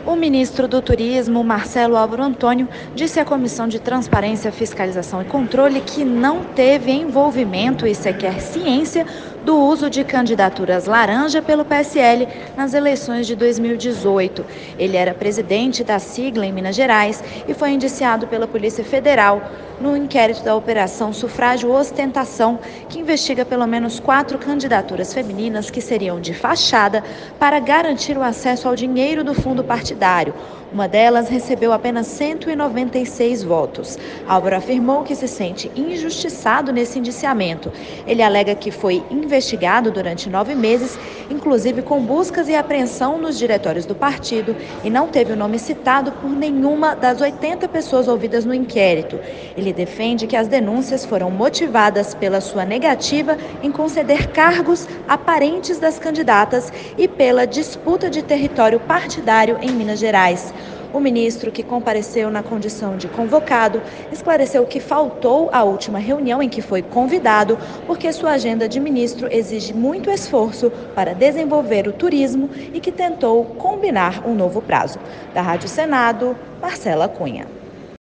O ministro do Turismo, Marcelo Álvaro Antônio, disse à Comissão de Transparência, Fiscalização e Controle que não teve envolvimento e sequer ciência do uso de candidaturas laranja pelo PSL nas eleições de 2018. Ele era presidente da sigla em Minas Gerais e foi indiciado pela Polícia Federal no inquérito da Operação Sufrágio Ostentação, que investiga pelo menos 4 candidaturas femininas que seriam de fachada para garantir o acesso ao dinheiro do fundo partidário. Uma delas recebeu apenas 196 votos. Álvaro afirmou que se sente injustiçado nesse indiciamento. Ele alega que foi investigado durante 9 meses, inclusive com buscas e apreensão nos diretórios do partido, e não teve o nome citado por nenhuma das 80 pessoas ouvidas no inquérito. Ele defende que as denúncias foram motivadas pela sua negativa em conceder cargos a parentes das candidatas e pela disputa de território partidário em Minas Gerais. O ministro, que compareceu na condição de convocado, esclareceu que faltou à última reunião em que foi convidado, porque sua agenda de ministro exige muito esforço para desenvolver o turismo e que tentou combinar um novo prazo. Da Rádio Senado, Marcela Cunha.